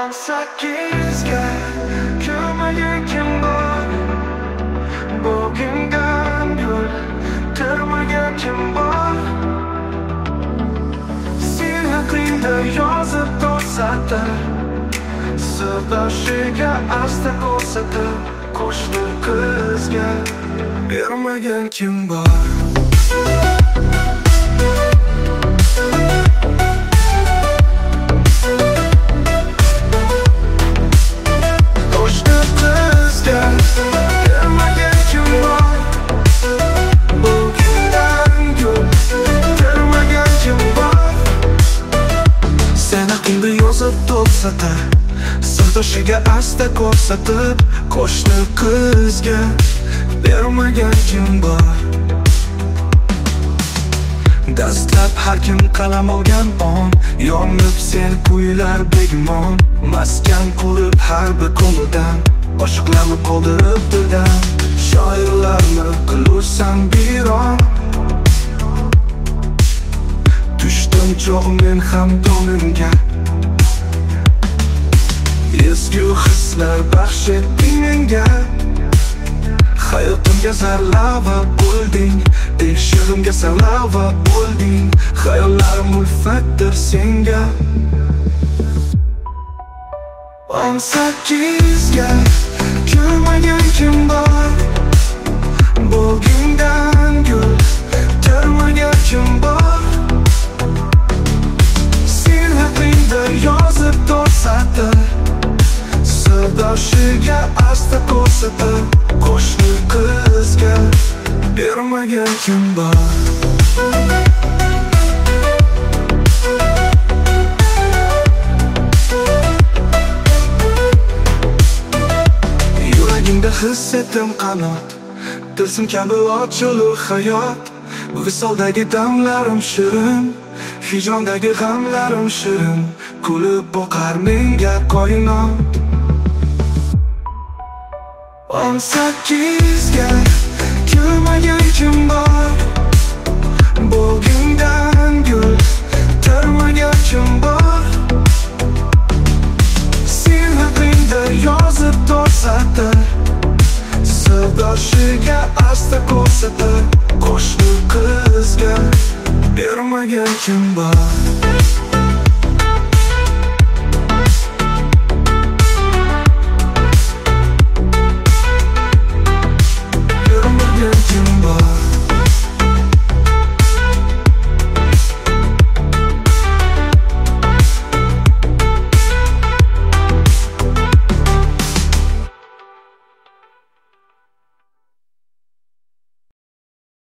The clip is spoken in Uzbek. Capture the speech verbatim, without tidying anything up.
o'n sakkizga ko'rmagan kim bor? Bugundan gul termagan kim bor? Sen haqingda yozib ko'rsatar, sirdoshga asta ko'rsatib, qo'shni qizga bermagan kim bor? Sirdoshga asta ko'rsatib, qo'shni qizga bermagan kim bor? Dastlab har kim qalam olgan on, yonib sen kuylar begmon. Maskan qurib har bir ko'ngildan, oshiqlarni qoldirib dildan. Shoirlarni qilursan biron, tushdim cho'g' men ham donimga. Ezgu hislar baxsh etding menga, hayotimga zarlava bo'lding, eshirimga salava bo'lding. Xayollarim ulfatdir senga. o'n sakkizga ko'rmagan kim bor? Bugundan gul termagan kim bor? Sen haqingda yozib ko'rsatar, sirdoshga asta ko'rsatar, qo'shni qizga bermagan kim bor? Yuragimda his etdim qanot, tilsim kabi ochilur hayot. Visoldagi damlarim shirin, hijrondagi g'amlarim shirin. Kulib boqar menga koinot. o'n sakkizga ko'rmagan kim bor? Bugundan gul termagan kim bor? Sen haqingda yozib ko'rsatar, sirdoshiga asta ko'rsatar, qo'shni qizga bermagan kim bor?